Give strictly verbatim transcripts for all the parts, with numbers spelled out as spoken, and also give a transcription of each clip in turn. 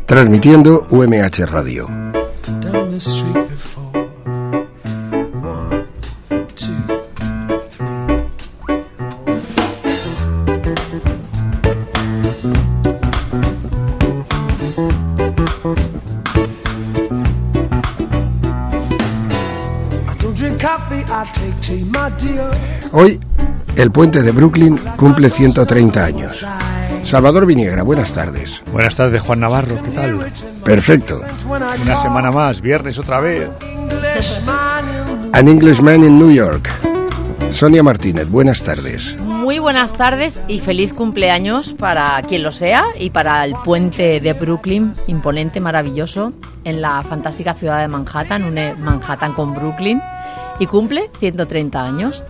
transmitiendo U M H Radio. Hoy, el puente de Brooklyn cumple ciento treinta años. Salvador Viniegra, buenas tardes. Buenas tardes, Juan Navarro, ¿qué tal? Perfecto. Una semana más, viernes otra vez. An Englishman in New York. Sonia Martínez, buenas tardes. Muy buenas tardes y feliz cumpleaños para quien lo sea y para el puente de Brooklyn, imponente, maravilloso, en la fantástica ciudad de Manhattan, une Manhattan con Brooklyn, y cumple ciento treinta años.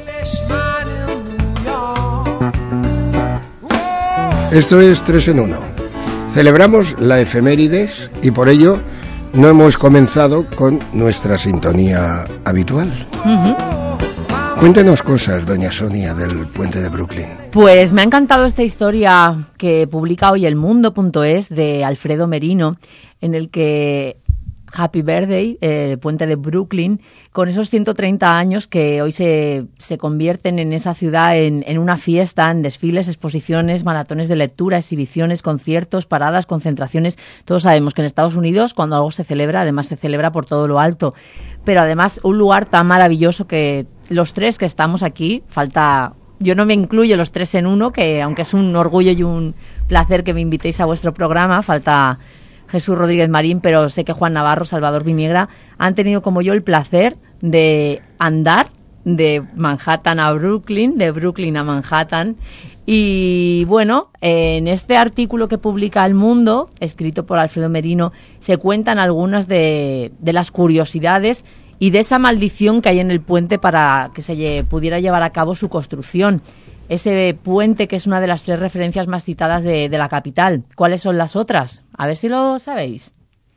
Esto es tres en uno. Celebramos la efemérides y por ello no hemos comenzado con nuestra sintonía habitual. Uh-huh. Cuéntenos cosas, doña Sonia, del puente de Brooklyn. Pues me ha encantado esta historia que publica hoy el mundo punto es de Alfredo Merino, en el que Happy Birthday, el eh, puente de Brooklyn, con esos ciento treinta años que hoy se, se convierten en esa ciudad en, en una fiesta, en desfiles, exposiciones, maratones de lectura, exhibiciones, conciertos, paradas, concentraciones. Todos sabemos que en Estados Unidos, cuando algo se celebra, además se celebra por todo lo alto. Pero además un lugar tan maravilloso que los tres que estamos aquí, falta... Yo no me incluyo los tres en uno, que aunque es un orgullo y un placer que me invitéis a vuestro programa, falta Jesús Rodríguez Marín, pero sé que Juan Navarro, Salvador Viniegra han tenido como yo el placer de andar de Manhattan a Brooklyn, de Brooklyn a Manhattan. Y bueno, en este artículo que publica El Mundo, escrito por Alfredo Merino, se cuentan algunas de, de las curiosidades y de esa maldición que hay en el puente para que se lle- pudiera llevar a cabo su construcción. Ese puente que es una de las tres referencias más citadas de, de la capital. ¿Cuáles son las otras? A ver si lo sabéis.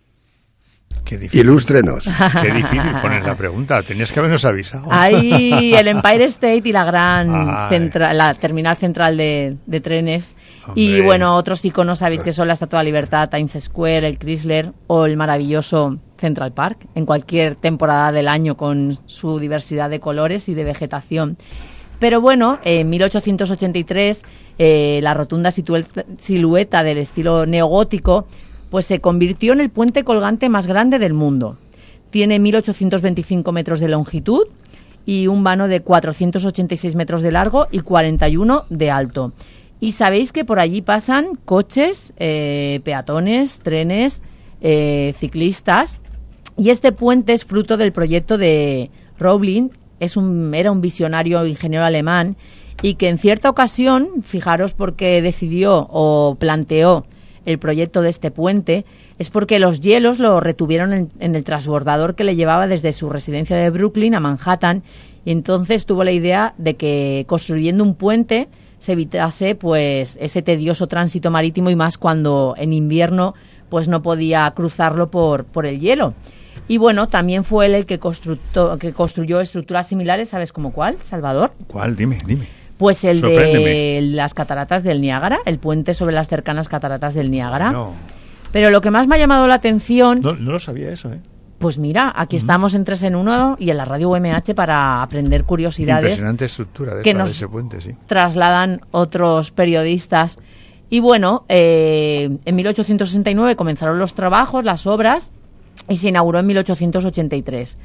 Qué difícil. Ilústrenos. Qué difícil poner la pregunta. Tenías que habernos avisado. Hay el Empire State y la gran centra, la terminal central de, de trenes. Hombre. Y bueno, otros iconos sabéis que son la Estatua de la Libertad, Times Square, el Chrysler o el maravilloso Central Park, en cualquier temporada del año con su diversidad de colores y de vegetación. Pero bueno, en mil ochocientos ochenta y tres eh, la rotunda silueta, silueta del estilo neogótico pues se convirtió en el puente colgante más grande del mundo. Tiene mil ochocientos veinticinco metros de longitud y un vano de cuatrocientos ochenta y seis metros de largo y cuarenta y uno de alto. Y sabéis que por allí pasan coches, eh, peatones, trenes, eh, ciclistas. Y este puente es fruto del proyecto de Roebling. Es un, era un visionario ingeniero alemán y que en cierta ocasión, fijaros por qué decidió o planteó el proyecto de este puente, es porque los hielos lo retuvieron en, en el transbordador que le llevaba desde su residencia de Brooklyn a Manhattan, y entonces tuvo la idea de que construyendo un puente se evitase pues ese tedioso tránsito marítimo, y más cuando en invierno pues no podía cruzarlo por, por el hielo. Y bueno, también fue él el que, construyó, que construyó estructuras similares, ¿sabes cómo cuál, Salvador? ¿Cuál? Dime, dime. Pues el de las cataratas del Niágara, el puente sobre las cercanas cataratas del Niágara. No. Pero lo que más me ha llamado la atención... No, no lo sabía eso, ¿eh? Pues mira, aquí uh-huh. estamos en tres en uno y en la radio U M H para aprender curiosidades. Impresionante estructura de, que nos de ese puente, sí. trasladan otros periodistas. Y bueno, eh, en mil ochocientos sesenta y nueve comenzaron los trabajos, las obras, y se inauguró en mil ochocientos ochenta y tres.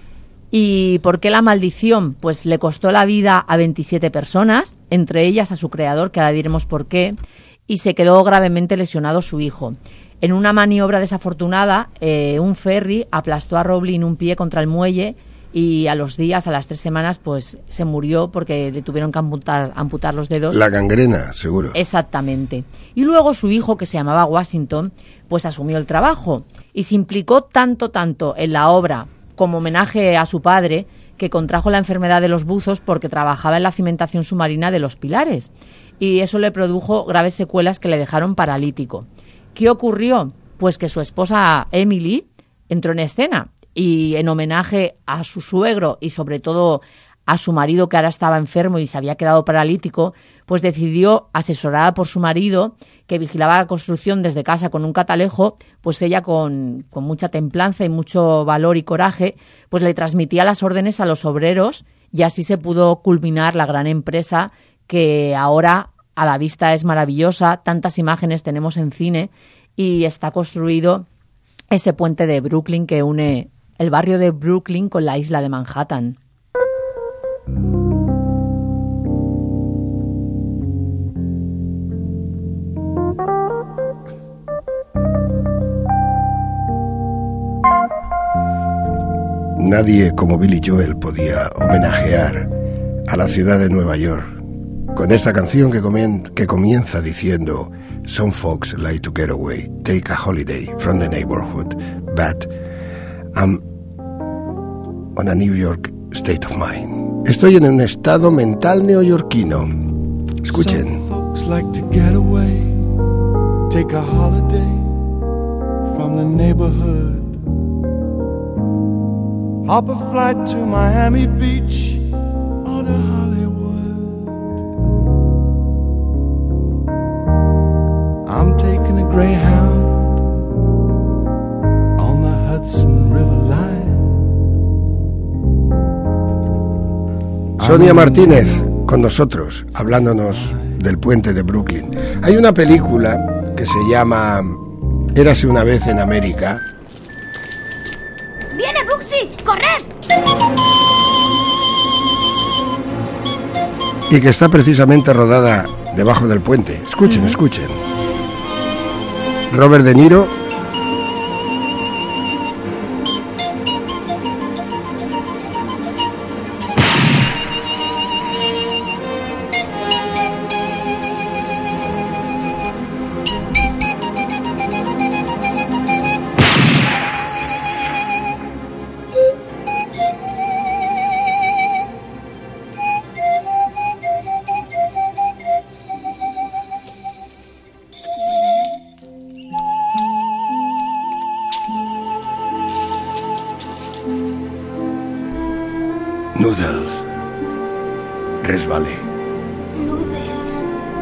¿Y por qué la maldición? Pues le costó la vida a veintisiete personas, entre ellas a su creador, que ahora diremos por qué, y se quedó gravemente lesionado su hijo. En una maniobra desafortunada, eh, un ferry aplastó a Roebling un pie contra el muelle y a los días, a las tres semanas, pues se murió porque le tuvieron que amputar, amputar los dedos. La gangrena, seguro. Exactamente. Y luego su hijo, que se llamaba Washington, pues asumió el trabajo y se implicó tanto, tanto en la obra como homenaje a su padre, que contrajo la enfermedad de los buzos porque trabajaba en la cimentación submarina de los Pilares. Y eso le produjo graves secuelas que le dejaron paralítico. ¿Qué ocurrió? Pues que su esposa Emily entró en escena y en homenaje a su suegro y sobre todo a su marido, que ahora estaba enfermo y se había quedado paralítico, pues decidió, asesorada por su marido, que vigilaba la construcción desde casa con un catalejo, pues ella con, con mucha templanza y mucho valor y coraje, pues le transmitía las órdenes a los obreros y así se pudo culminar la gran empresa que ahora a la vista es maravillosa, tantas imágenes tenemos en cine y está construido ese puente de Brooklyn que une el barrio de Brooklyn con la isla de Manhattan. Nadie como Billy Joel podía homenajear a la ciudad de Nueva York con esta canción que, comien- que comienza diciendo: Some folks like to get away, take a holiday from the neighborhood, but I'm on a New York state of mind. Estoy en un estado mental neoyorquino. Escuchen. Some folks like to get away, take a holiday from the neighborhood. Hop a flight to Miami Beach or to Hollywood. I'm taking a Greyhound on the Hudson River Line. Sonia Martínez con nosotros, hablándonos del puente de Brooklyn. Hay una película que se llama Érase una vez en América. ¡Viene Bugsy! ¡Corred! Y que está precisamente rodada debajo del puente. Escuchen, escuchen. Robert De Niro. Noodles. Resbalé. Noodles.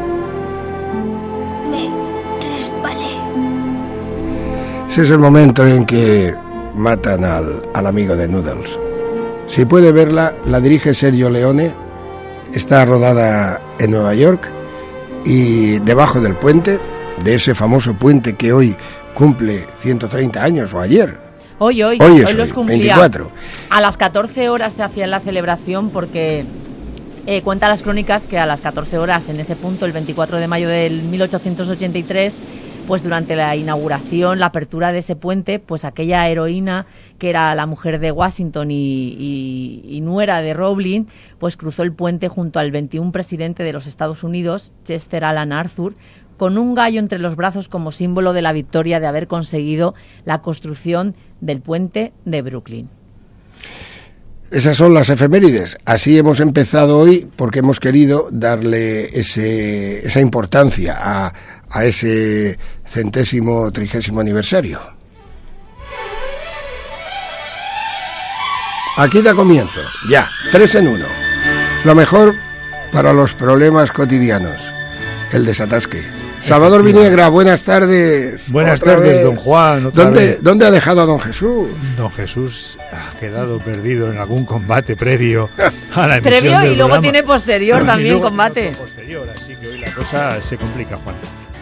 Me resbalé. Ese es el momento en que matan al, al amigo de Noodles. Si puede verla, la dirige Sergio Leone. Está rodada en Nueva York y debajo del puente, de ese famoso puente que hoy cumple ciento treinta años, o ayer. Hoy, hoy, Hoy, hoy, es los hoy, cumplía. veinticuatro. A las catorce horas se hacía la celebración porque eh, cuenta las crónicas que a las catorce horas, en ese punto, el veinticuatro de mayo del mil ochocientos ochenta y tres, pues durante la inauguración, la apertura de ese puente, pues aquella heroína que era la mujer de Washington y, y, y nuera de Roebling, pues cruzó el puente junto al veintiún presidente de los Estados Unidos, Chester Alan Arthur, con un gallo entre los brazos como símbolo de la victoria de haber conseguido la construcción del puente de Brooklyn. Esas son las efemérides. Así hemos empezado hoy porque hemos querido darle ese, esa importancia a, a ese centésimo trigésimo aniversario. Aquí da comienzo, ya, tres en uno. Lo mejor para los problemas cotidianos, el desatasque. Salvador Viniegra, buenas tardes. Buenas Otra tardes, vez. don Juan. Otra ¿Dónde, vez. ¿Dónde ha dejado a don Jesús? Don Jesús ha quedado perdido en algún combate previo a la emisión Previo del y luego programa. tiene posterior Y también luego combate. otro posterior, así que hoy la cosa se complica, Juan.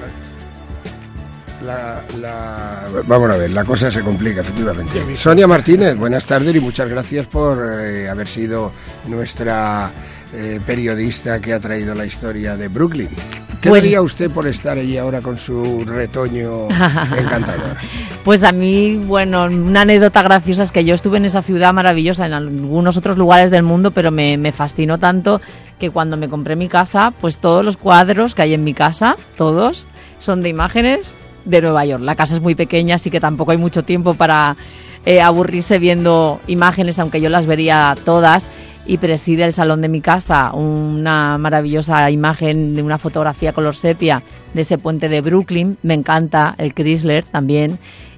La, la... Vamos a ver, la cosa se complica, efectivamente. Sonia Martínez, buenas tardes y muchas gracias por eh, haber sido nuestra eh, periodista que ha traído la historia de Brooklyn. ¿Qué Pues- diría usted por estar allí ahora con su retoño encantador? Pues a mí, bueno, una anécdota graciosa es que yo estuve en esa ciudad maravillosa en algunos otros lugares del mundo, pero me, me fascinó tanto que cuando me compré mi casa, pues todos los cuadros que hay en mi casa, todos, son de imágenes de Nueva York. La casa es muy pequeña, así que tampoco hay mucho tiempo para eh, aburrirse viendo imágenes, aunque yo las vería todas. Y preside el salón de mi casa una maravillosa imagen de una fotografía color sepia de ese puente de Brooklyn. Me encanta el Chrysler también.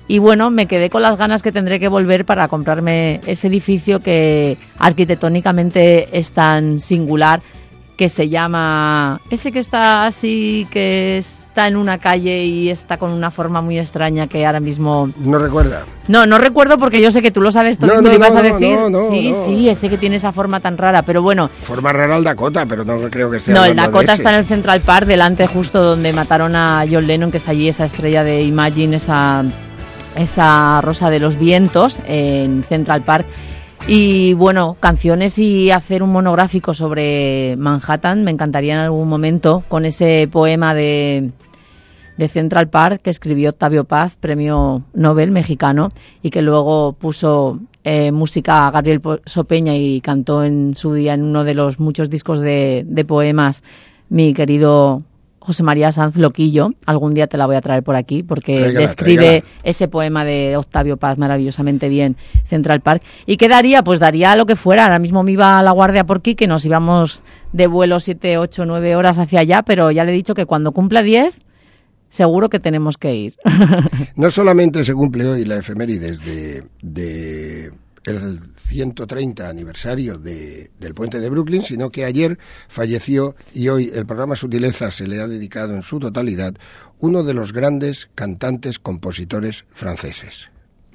Y bueno, me quedé con las ganas que tendré que volver para comprarme ese edificio que arquitectónicamente es tan singular, que se llama... Ese que está así, que está en una calle y está con una forma muy extraña que ahora mismo... No recuerda. No, no recuerdo porque yo sé que tú lo sabes todo no, y me no, lo ibas no, a decir. No, no, sí, no. sí, ese que tiene esa forma tan rara, pero bueno... Forma rara el Dakota, pero no creo que esté No, el hablando Dakota de ese. está en el Central Park, delante justo donde mataron a John Lennon, que está allí esa estrella de Imagine, esa, esa rosa de los vientos en Central Park. Y bueno, canciones y hacer un monográfico sobre Manhattan me encantaría en algún momento, con ese poema de, de Central Park que escribió Octavio Paz, premio Nobel mexicano, y que luego puso eh, música a Gabriel Sopeña y cantó en su día en uno de los muchos discos de, de poemas mi querido José María Sanz Loquillo. Algún día te la voy a traer por aquí porque Tráigala, describe tráigala. ese poema de Octavio Paz maravillosamente bien, Central Park. ¿Y qué daría? Pues daría lo que fuera. Ahora mismo me iba a La Guardia por aquí, que nos íbamos de vuelo siete, ocho, nueve horas hacia allá, pero ya le he dicho que cuando cumpla diez, seguro que tenemos que ir. No solamente se cumple hoy la efemérides de, de el ciento treinta aniversario de, del puente de Brooklyn, sino que ayer falleció, y hoy el programa Sutileza se le ha dedicado en su totalidad, uno de los grandes cantantes compositores franceses.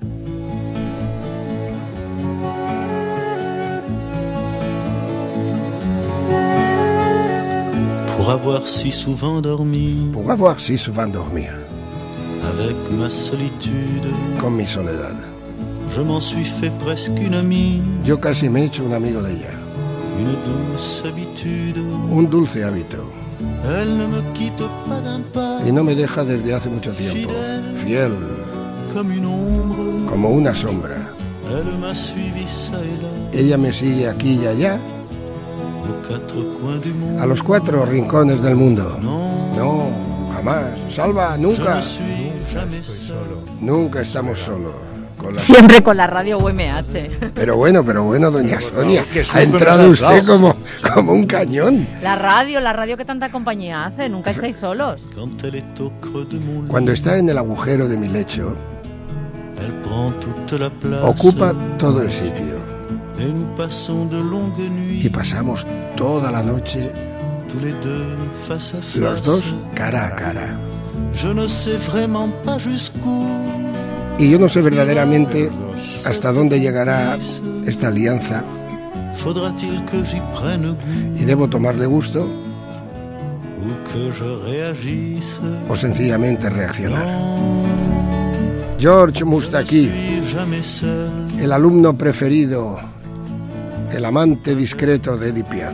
Pour avoir si souvent dormi, Pour avoir si souvent dormi, avec ma solitude, con mi soledad. je m'en suis fait presque une amie, Yo casi me he hecho un amigo de ella, une douce habitude. un dulce hábito, Elle ne me quitte pas d'un pas, y no me deja desde hace mucho tiempo, fiel comme une ombre. como una sombra. Elle m'a suivi ça et là, Ella me sigue aquí y allá, aux quatre coins du monde. a los cuatro rincones del mundo. Non, No, jamás. Salva, je nunca. ne suis jamais seul. Nunca estamos solos. Con la... Siempre con la radio U M H. Pero bueno, pero bueno, doña Sonia, qué ha susto entrado nos has usted dado. como, como un cañón. La radio, la radio que tanta compañía hace, nunca estáis solos. Quand elle est au creux de mon lit, Cuando está en el agujero de mi lecho, elle prend toute la place. ocupa todo el sitio. Et nous passons de longues nuits, Y pasamos toda la noche, tous les deux face à face. los dos, cara a cara. Je ne sais vraiment pas jusqu'où. Y yo no sé verdaderamente hasta dónde llegará esta alianza, Faudra-t-il que j'y prenne goût y debo tomarle gusto ou que je réagisse? o sencillamente reaccionar. Non, George je Moustaki, suis jamais seul. el alumno preferido, el amante discreto de Edith Piaf.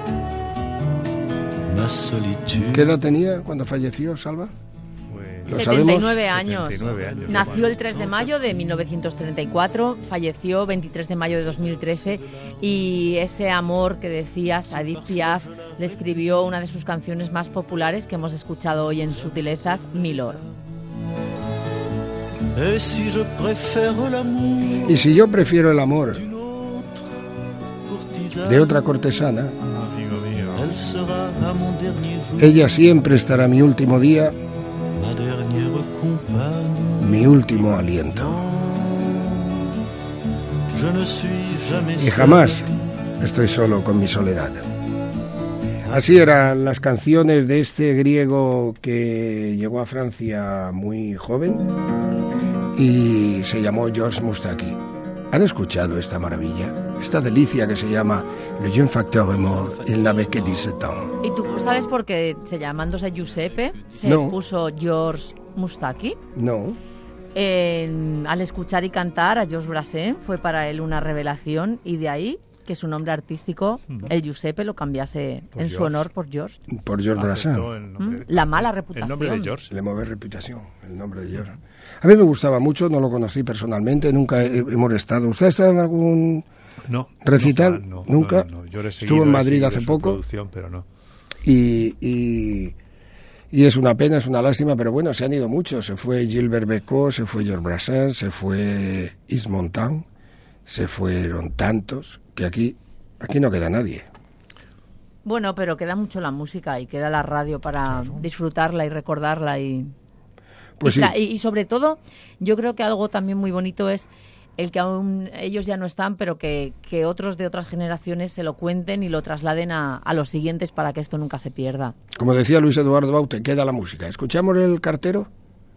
Ma solitude. ¿Qué edad tenía cuando falleció, Salva? ¿Lo setenta y sabemos? nueve años. setenta y nueve años. Nació el tres de mayo de mil novecientos treinta y cuatro, falleció veintitrés de mayo de dos mil trece, y ese amor que decías a Edith Piaf le escribió una de sus canciones más populares que hemos escuchado hoy en Sutilezas, Milord. Et si je préfère l'amour Y si yo prefiero el amor d'une autre courtisane, de otra cortesana, Amigo mío. elle sera à mon dernier jour, ella siempre estará mi último día, ma dernière compagne. mi último aliento. Je ne suis jamais Y seul. jamás estoy solo con mi soledad. Así eran las canciones de este griego que llegó a Francia muy joven y se llamó George Moustaki. ¿Han escuchado esta maravilla? Esta delicia que se llama Le jeune facteur est mort, il n'avait que dix-sept ans. ¿Y tú sabes por qué, se llamándose Giuseppe, se No. puso George Moustaki? No, En- al escuchar y cantar a Georges Brassens fue para él una revelación, y de ahí que su nombre artístico, el Giuseppe, lo cambiase Por en su George. honor por George. por George Brassens. Aceptó el nombre- ¿Mm? La mala El reputación. nombre de George. Le mueve reputación, el nombre de George. A mí me gustaba mucho, no lo conocí personalmente, nunca he- hemos estado. ¿Usted ha estado en algún No. recital? No, no, ¿Nunca? no, no. Yo le he Estuvo seguido, en he Madrid seguido hace su poco. producción, pero no. Y, y, y es una pena, es una lástima, pero bueno, se han ido muchos. Se fue Gilbert Bécaud, se fue Georges Brassens, se fue Yves Montand, se fueron tantos que aquí, aquí no queda nadie. Bueno, pero queda mucho la música y queda la radio para disfrutarla y recordarla. Y Pues y, sí. y, y sobre todo, yo creo que algo también muy bonito es el que aún ellos ya no están, pero que, que otros de otras generaciones se lo cuenten y lo trasladen a, a los siguientes para que esto nunca se pierda. Como decía Luis Eduardo Baute, queda la música. ¿Escuchamos El cartero?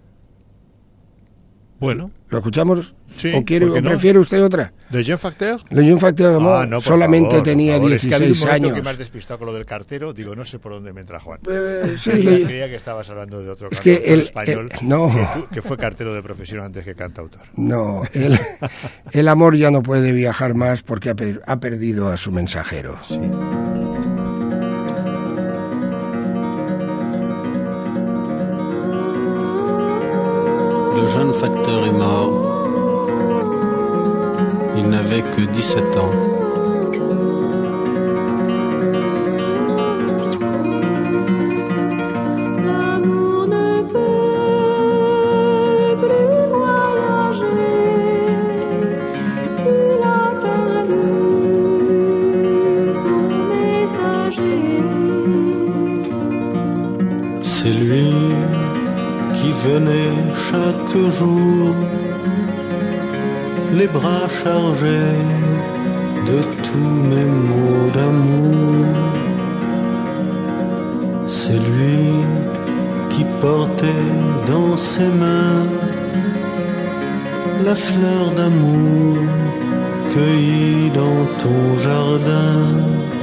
Bueno. ¿Lo escuchamos? Sí, ¿O, quiere, ¿por qué o no? prefiere usted otra? ¿De Jean Facteur? Le Jean Facteur, no, Ah, no, por solamente favor, tenía por favor. Es que ha habido dieciséis un momento años. que me has despistado con lo del cartero. Digo, no sé por dónde me entra Juan. Eh, sí, Creía le- creía que estabas hablando de otro Es que cantautor el- español el- no. que, tú- que fue cartero de profesión antes que cantautor. No, el, el amor ya no puede viajar más porque ha, per- ha perdido a su mensajero. Sí. Le jeune facteur est mort. Il n'avait que dix-sept ans. L'amour ne peut plus voyager. Il a perdu son messager. C'est lui qui venait chaque jour, les bras chargés de tous mes mots d'amour. C'est lui qui portait dans ses mains la fleur d'amour cueillie dans ton jardin.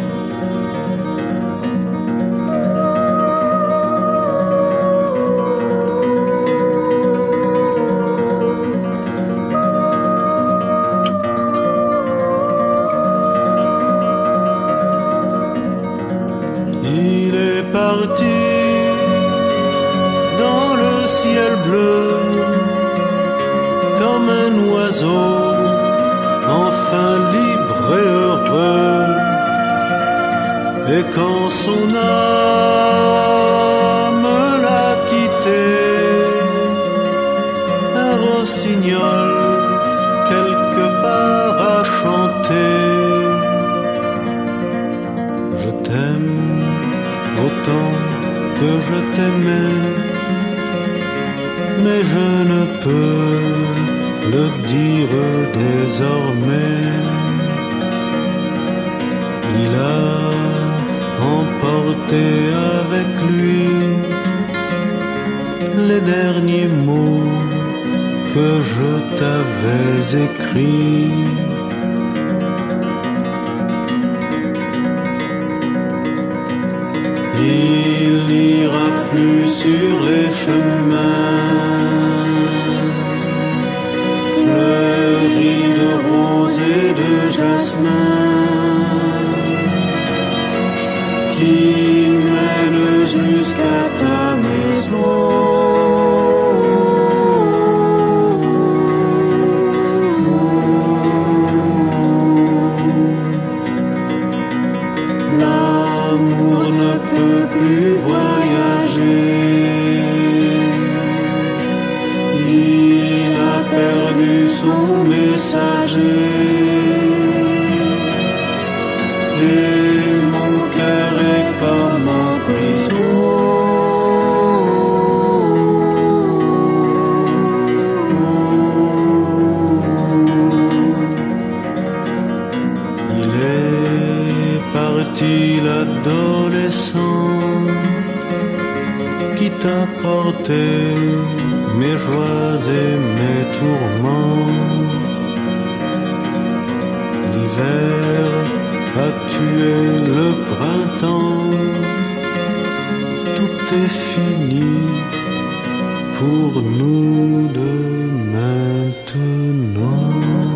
Il est parti dans le ciel bleu comme un oiseau, enfin libre et heureux. Et quand son âme l'a quitté, un rossignol quelque part a chanté. Je t'aime autant que je t'aimais, mais je ne peux le dire désormais. Il a emporté avec lui les derniers mots que je t'avais écrits. Il n'ira plus sur les chemins fleuris de roses et de jasmin qui mènent jusqu'à ta maison. L'amour ne peut plus voyager. Il a perdu son messager. Et mon cœur est comme en prison. Il est parti l'adolescent qui t'a porté mes joies et mes tourments. L'hiver a tué le printemps. Tout est fini pour nous deux maintenant.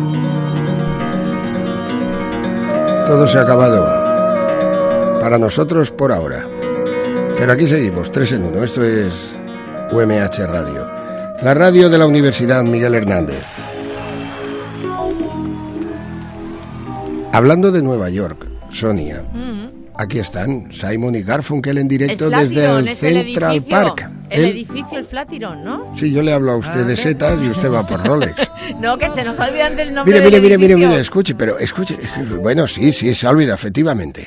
Todo se ha acabado. Para nosotros por ahora. Pero aquí seguimos, tres en uno. Esto es U M H Radio. La radio de la Universidad Miguel Hernández. Hablando de Nueva York, Sonia, Mm. aquí están Simon y Garfunkel en directo El desde Flatiron, el es el Central edificio, Park. El El- edificio, el Flatiron, ¿no? Sí, yo le hablo a usted de setas y usted va por Rolex. No, que se nos olvida antes el nombre Mire, del mire, mire, mire, edificio. mire, escuche, pero escuche. Bueno, sí, sí, se ha olvidado, efectivamente.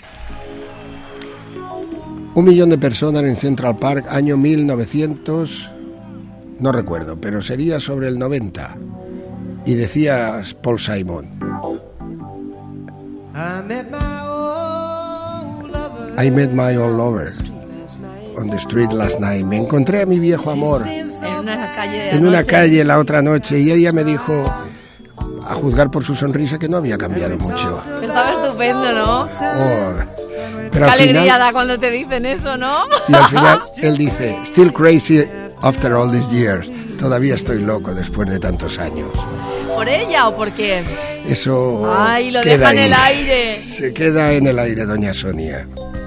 Un millón de personas en Central Park, año mil novecientos no recuerdo, pero sería sobre el noventa. Y decía Paul Simon: I met my old lover on the street last night. Me encontré a mi viejo amor En una calle de en una noche. calle la otra noche y ella me dijo, a juzgar por su sonrisa, que no había cambiado mucho. Pero estaba estupendo, ¿no? Oh, pero Qué al alegría final, da cuando te dicen eso, ¿no? y al final él dice, still crazy after all these years. Todavía estoy loco después de tantos años. ¿Por ella o por qué? Eso Ay, lo queda deja en ahí. el aire. Se queda en el aire, doña Sonia.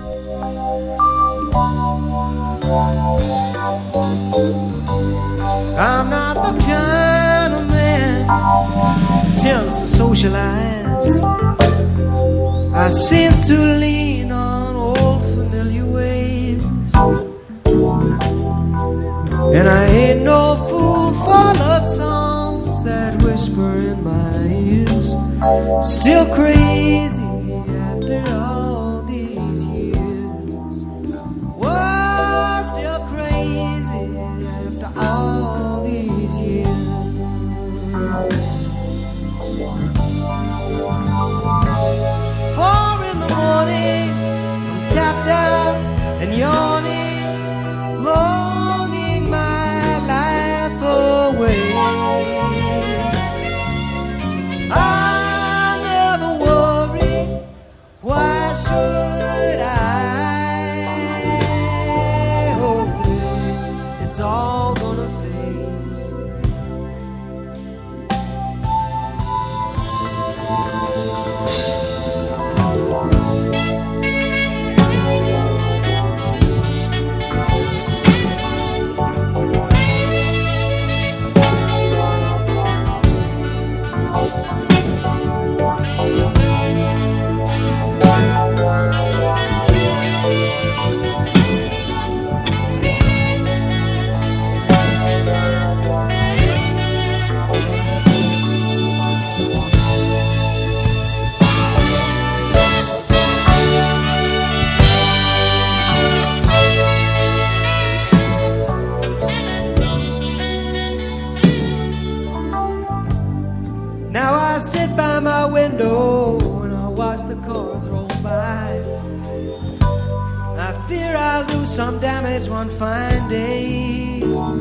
I'm not the kind of man who tends to socialize. I seem to lean on old familiar ways, and I ain't no fool for love songs that whisper in my ears. Still crazy after all these years. Whoa, still crazy after all these years. Four in the morning, I'm tapped out and yawning, longing my life away. I never worry, why should I? Oh, it's all gonna fade. Now I sit by my window and I watch the cars roll by. I fear I'll do some damage one fine day,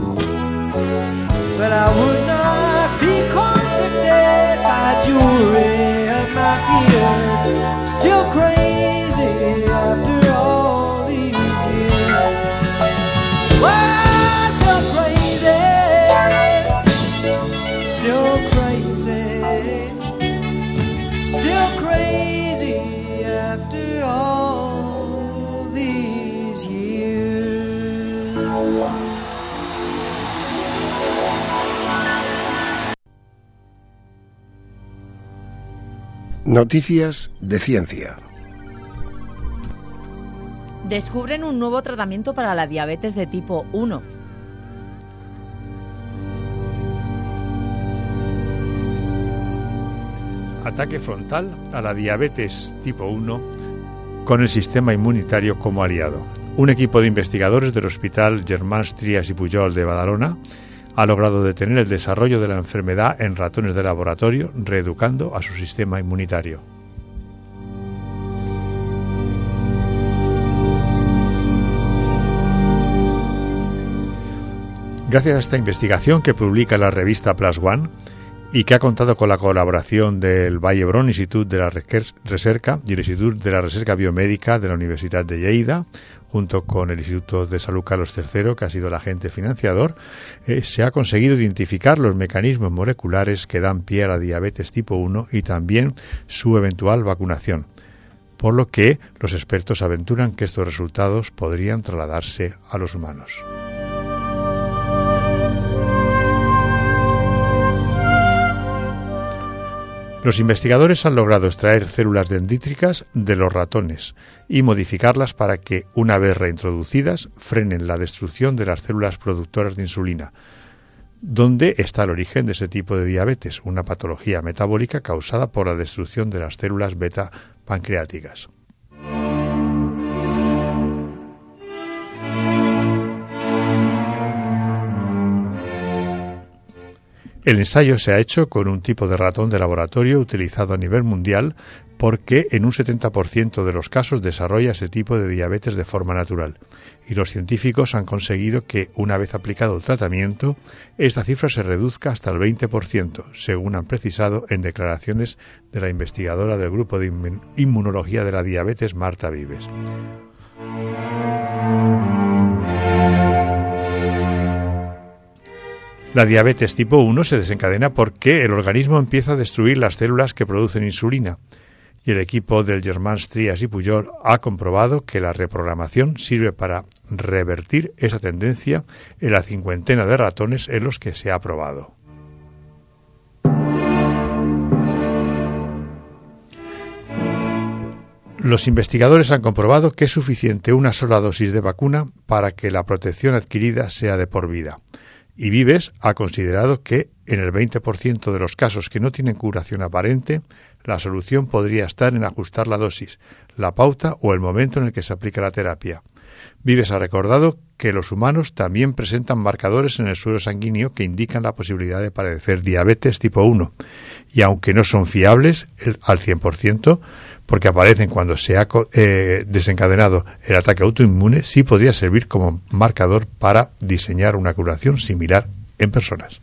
but I would not be convicted by jury of my peers. Still crazy after all these years. Well, still crazy, still crazy, still crazy after all these years. Noticias de ciencia. Descubren un nuevo tratamiento para la diabetes de tipo uno. Ataque frontal a la diabetes tipo uno con el sistema inmunitario como aliado. Un equipo de investigadores del Hospital Germans Trias i Pujol de Badalona ha logrado detener el desarrollo de la enfermedad en ratones de laboratorio, reeducando a su sistema inmunitario. Gracias a esta investigación que publica la revista Plus One y que ha contado con la colaboración del Vall d'Hebron Institut de la Recerca y el Instituto de la Recerca Biomédica de la Universidad de Lleida, junto con el Instituto de Salud Carlos tercero, que ha sido el agente financiador, eh, se ha conseguido identificar los mecanismos moleculares que dan pie a la diabetes tipo uno y también su eventual vacunación, por lo que los expertos aventuran que estos resultados podrían trasladarse a los humanos. Los investigadores han logrado extraer células dendríticas de los ratones y modificarlas para que, una vez reintroducidas, frenen la destrucción de las células productoras de insulina, donde está el origen de ese tipo de diabetes, una patología metabólica causada por la destrucción de las células beta pancreáticas. El ensayo se ha hecho con un tipo de ratón de laboratorio utilizado a nivel mundial porque en un setenta por ciento de los casos desarrolla ese tipo de diabetes de forma natural. Y los científicos han conseguido que, una vez aplicado el tratamiento, esta cifra se reduzca hasta el veinte por ciento, según han precisado en declaraciones de la investigadora del Grupo de Inmunología de la Diabetes, Marta Vives. La diabetes tipo uno se desencadena porque el organismo empieza a destruir las células que producen insulina. Y el equipo del Germans Trias y Pujol ha comprobado que la reprogramación sirve para revertir esa tendencia en la cincuentena de ratones en los que se ha probado. Los investigadores han comprobado que es suficiente una sola dosis de vacuna para que la protección adquirida sea de por vida. Y Vives ha considerado que, en el veinte por ciento de los casos que no tienen curación aparente, la solución podría estar en ajustar la dosis, la pauta o el momento en el que se aplica la terapia. Vives ha recordado que los humanos también presentan marcadores en el suero sanguíneo que indican la posibilidad de padecer diabetes tipo uno, y aunque no son fiables el, al cien por ciento, porque aparecen cuando se ha eh, desencadenado el ataque autoinmune, sí podría servir como marcador para diseñar una curación similar en personas.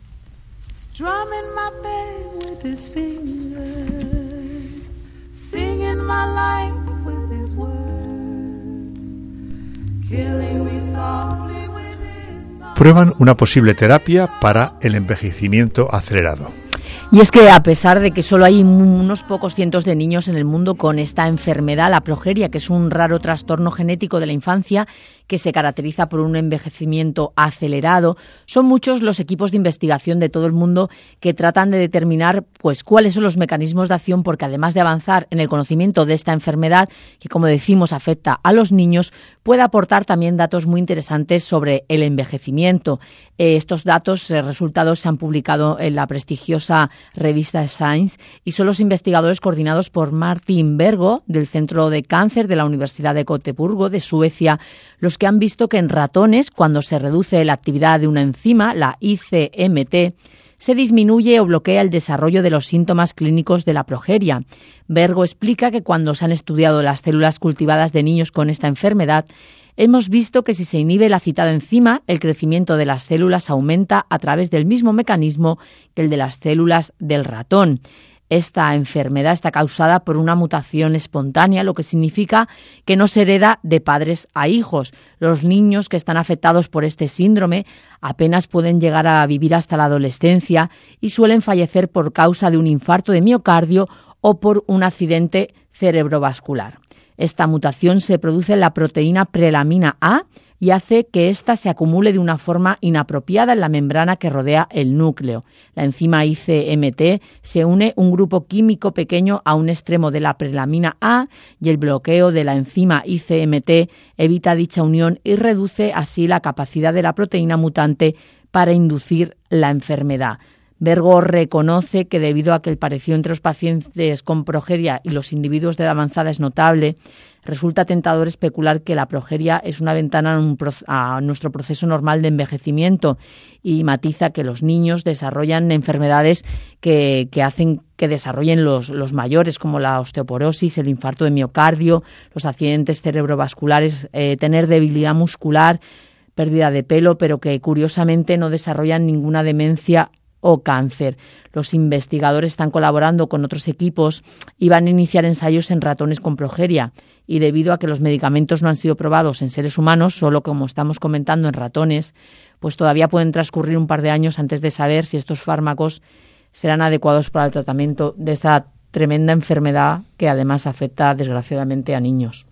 Prueban una posible terapia para el envejecimiento acelerado. Y es que a pesar de que solo hay unos pocos cientos de niños en el mundo con esta enfermedad, la progeria, que es un raro trastorno genético de la infancia que se caracteriza por un envejecimiento acelerado, son muchos los equipos de investigación de todo el mundo que tratan de determinar pues cuáles son los mecanismos de acción, porque además de avanzar en el conocimiento de esta enfermedad, que como decimos afecta a los niños, puede aportar también datos muy interesantes sobre el envejecimiento. Eh, estos datos, eh, resultados se han publicado en la prestigiosa revista Science y son los investigadores coordinados por Martin Bergo del Centro de Cáncer de la Universidad de Gotemburgo de Suecia, los que han visto que en ratones, cuando se reduce la actividad de una enzima, la I C M T, se disminuye o bloquea el desarrollo de los síntomas clínicos de la progeria. Bergo explica que cuando se han estudiado las células cultivadas de niños con esta enfermedad, hemos visto que si se inhibe la citada enzima, el crecimiento de las células aumenta a través del mismo mecanismo que el de las células del ratón. Esta enfermedad está causada por una mutación espontánea, lo que significa que no se hereda de padres a hijos. Los niños que están afectados por este síndrome apenas pueden llegar a vivir hasta la adolescencia y suelen fallecer por causa de un infarto de miocardio o por un accidente cerebrovascular. Esta mutación se produce en la proteína prelamina A y hace que ésta se acumule de una forma inapropiada en la membrana que rodea el núcleo. La enzima I C M T se une un grupo químico pequeño a un extremo de la prelamina A y el bloqueo de la enzima I C M T evita dicha unión y reduce así la capacidad de la proteína mutante para inducir la enfermedad. Bergo reconoce que debido a que el parecido entre los pacientes con progeria y los individuos de edad avanzada es notable, resulta tentador especular que la progeria es una ventana a nuestro proceso normal de envejecimiento y matiza que los niños desarrollan enfermedades que, que hacen que desarrollen los, los mayores, como la osteoporosis, el infarto de miocardio, los accidentes cerebrovasculares, eh, tener debilidad muscular, pérdida de pelo, pero que curiosamente no desarrollan ninguna demencia o cáncer. Los investigadores están colaborando con otros equipos y van a iniciar ensayos en ratones con progeria. Y debido a que los medicamentos no han sido probados en seres humanos, solo como estamos comentando en ratones, pues todavía pueden transcurrir un par de años antes de saber si estos fármacos serán adecuados para el tratamiento de esta tremenda enfermedad que además afecta desgraciadamente a niños.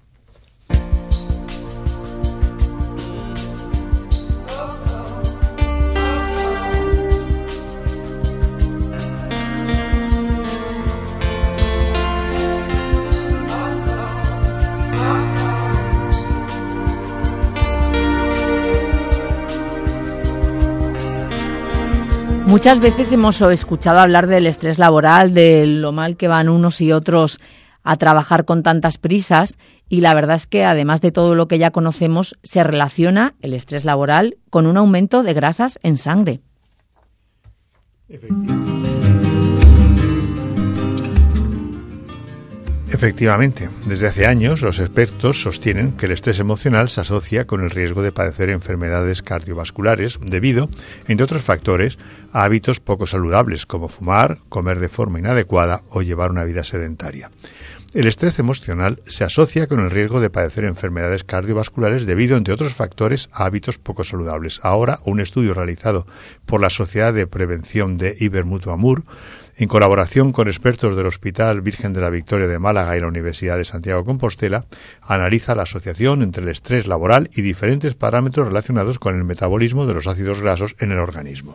Muchas veces hemos escuchado hablar del estrés laboral, de lo mal que van unos y otros a trabajar con tantas prisas, y la verdad es que además de todo lo que ya conocemos, se relaciona el estrés laboral con un aumento de grasas en sangre. Efectivamente, desde hace años los expertos sostienen que el estrés emocional se asocia con el riesgo de padecer enfermedades cardiovasculares debido, entre otros factores, a hábitos poco saludables como fumar, comer de forma inadecuada o llevar una vida sedentaria. El estrés emocional se asocia con el riesgo de padecer enfermedades cardiovasculares debido, entre otros factores, a hábitos poco saludables. Ahora, un estudio realizado por la Sociedad de Prevención de Ibermutuamur, en colaboración con expertos del Hospital Virgen de la Victoria de Málaga y la Universidad de Santiago de Compostela, analiza la asociación entre el estrés laboral y diferentes parámetros relacionados con el metabolismo de los ácidos grasos en el organismo.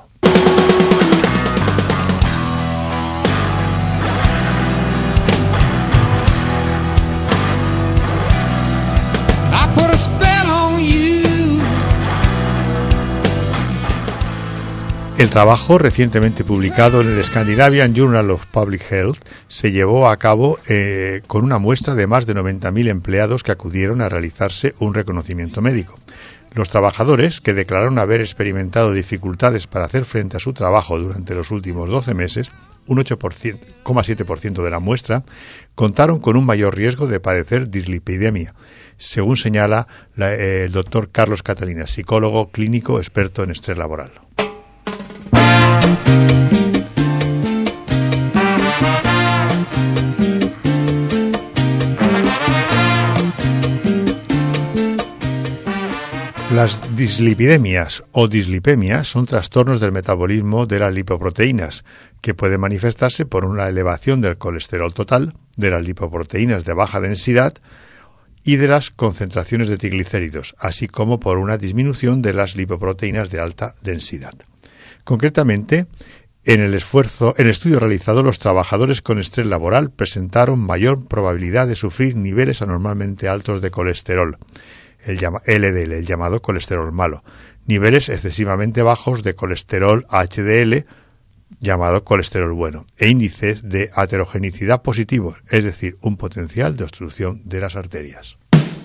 El trabajo, recientemente publicado en el Scandinavian Journal of Public Health, se llevó a cabo eh, con una muestra de más de noventa mil empleados que acudieron a realizarse un reconocimiento médico. Los trabajadores, que declararon haber experimentado dificultades para hacer frente a su trabajo durante los últimos doce meses, un ocho coma siete por ciento de la muestra, contaron con un mayor riesgo de padecer dislipidemia, según señala la, eh, el doctor Carlos Catalina, psicólogo clínico experto en estrés laboral. Las dislipidemias o dislipemias son trastornos del metabolismo de las lipoproteínas que pueden manifestarse por una elevación del colesterol total, de las lipoproteínas de baja densidad y de las concentraciones de triglicéridos, así como por una disminución de las lipoproteínas de alta densidad. Concretamente, en el esfuerzo, en el estudio realizado, los trabajadores con estrés laboral presentaron mayor probabilidad de sufrir niveles anormalmente altos de colesterol, el L D L, el llamado colesterol malo, niveles excesivamente bajos de colesterol H D L, llamado colesterol bueno, e índices de aterogenicidad positivos, es decir, un potencial de obstrucción de las arterias.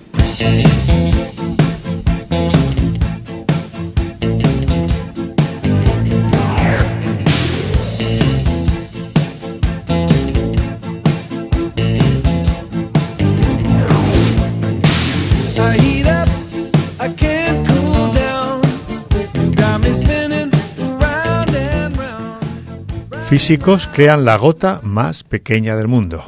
Físicos crean la gota más pequeña del mundo.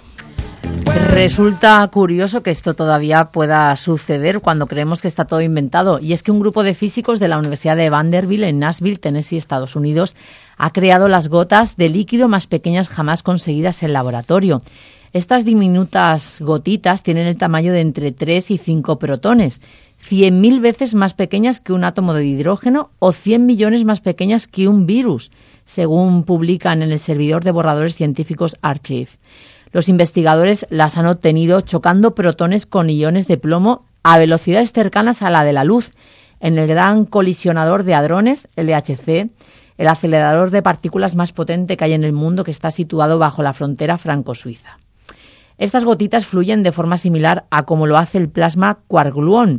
Resulta curioso que esto todavía pueda suceder cuando creemos que está todo inventado. Y es que un grupo de físicos de la Universidad de Vanderbilt en Nashville, Tennessee, Estados Unidos, ha creado las gotas de líquido más pequeñas jamás conseguidas en laboratorio. Estas diminutas gotitas tienen el tamaño de entre tres y cinco protones, cien mil veces más pequeñas que un átomo de hidrógeno o cien millones más pequeñas que un virus, según publican en el servidor de borradores científicos Archive. Los investigadores las han obtenido chocando protones con iones de plomo a velocidades cercanas a la de la luz en el Gran Colisionador de Hadrones, L H C, el acelerador de partículas más potente que hay en el mundo, que está situado bajo la frontera franco-suiza. Estas gotitas fluyen de forma similar a como lo hace el plasma quark-gluón,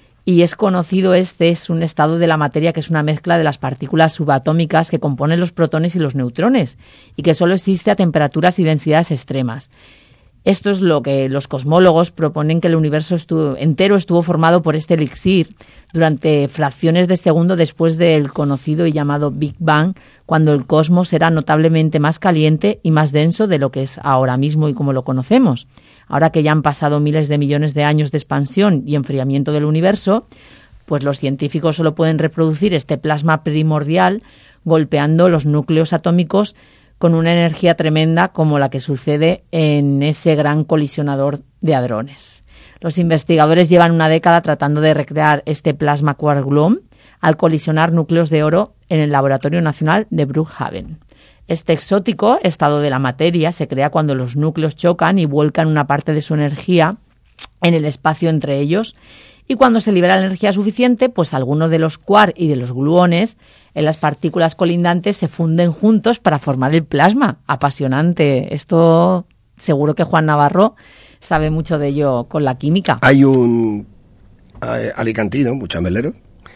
y es conocido este es un estado de la materia que es una mezcla de las partículas subatómicas que componen los protones y los neutrones y que solo existe a temperaturas y densidades extremas. Esto es lo que los cosmólogos proponen, que el universo estuvo, entero estuvo formado por este elixir durante fracciones de segundo después del conocido y llamado Big Bang, cuando el cosmos era notablemente más caliente y más denso de lo que es ahora mismo y como lo conocemos. Ahora que ya han pasado miles de millones de años de expansión y enfriamiento del universo, pues los científicos solo pueden reproducir este plasma primordial golpeando los núcleos atómicos con una energía tremenda como la que sucede en ese gran colisionador de hadrones. Los investigadores llevan una década tratando de recrear este plasma quark-gluón al colisionar núcleos de oro en el Laboratorio Nacional de Brookhaven. Este exótico estado de la materia se crea cuando los núcleos chocan y vuelcan una parte de su energía en el espacio entre ellos, y cuando se libera la energía suficiente, pues algunos de los quark y de los gluones en las partículas colindantes se funden juntos para formar el plasma. Apasionante. Esto seguro que Juan Navarro sabe mucho de ello con la química. Hay un eh, alicantino, un chamelero,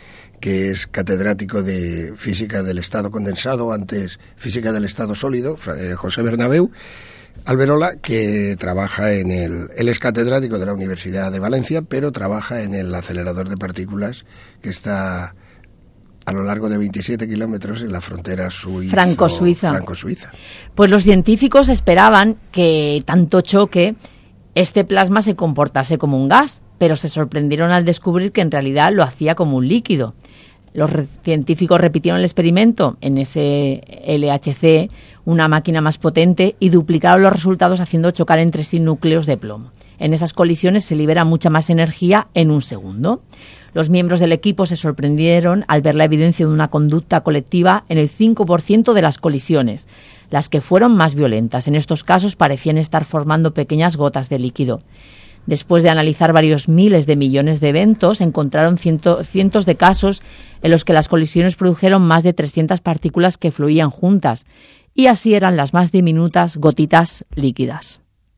que es catedrático de Física del Estado Condensado, antes Física del Estado Sólido, eh, José Bernabéu Alberola, que trabaja en el... Él es catedrático de la Universidad de Valencia, pero trabaja en el acelerador de partículas que está a lo largo de veintisiete kilómetros en la frontera suizo, franco-suiza. franco-suiza. Pues los científicos esperaban que tanto choque este plasma se comportase como un gas, pero se sorprendieron al descubrir que en realidad lo hacía como un líquido. Los re- científicos repitieron el experimento en ese L H C, una máquina más potente, y duplicaron los resultados haciendo chocar entre sí núcleos de plomo. En esas colisiones se libera mucha más energía en un segundo. Los miembros del equipo se sorprendieron al ver la evidencia de una conducta colectiva en el cinco por ciento de las colisiones, las que fueron más violentas. En estos casos parecían estar formando pequeñas gotas de líquido. Después de analizar varios miles de millones de eventos, encontraron ciento, cientos de casos en los que las colisiones produjeron más de trescientas partículas que fluían juntas, y así eran las más diminutas gotitas líquidas.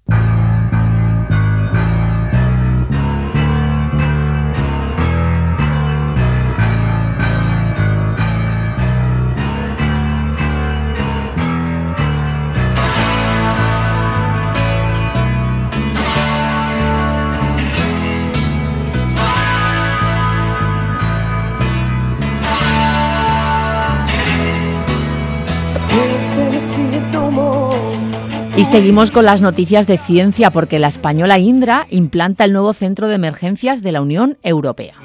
Y seguimos con las noticias de ciencia, porque la española Indra implanta el nuevo centro de emergencias de la Unión Europea.